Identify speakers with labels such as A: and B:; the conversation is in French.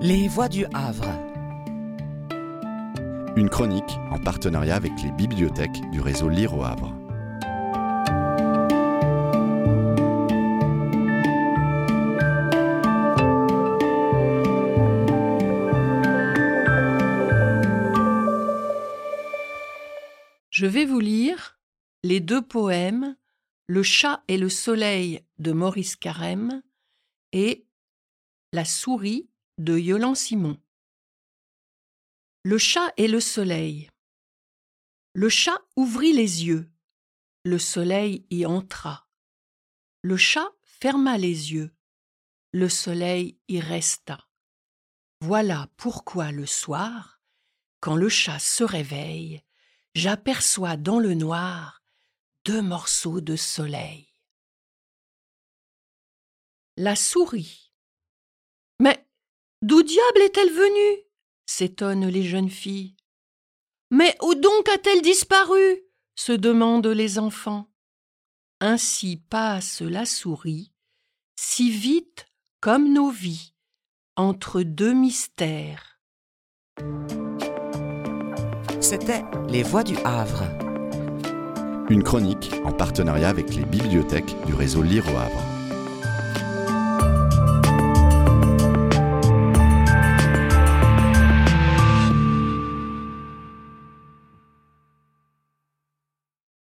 A: Les Voix du Havre.
B: Une chronique en partenariat avec les bibliothèques du réseau Lire au Havre.
C: Je vais vous lire les deux poèmes « Le chat et le soleil » de Maurice Carême et « La souris » de Yolande Simon. Le chat et le soleil. Le chat ouvrit les yeux. Le soleil y entra. Le chat ferma les yeux. Le soleil y resta. Voilà pourquoi le soir, quand le chat se réveille, j'aperçois dans le noir 2 morceaux de soleil. La souris. Mais d'où diable est-elle venue ? S'étonnent les jeunes filles. Mais où donc a-t-elle disparu ? Se demandent les enfants. Ainsi passe la souris, si vite comme nos vies, entre 2 mystères.
A: C'était Les Voix du Havre.
B: Une chronique en partenariat avec les bibliothèques du réseau Lire au Havre.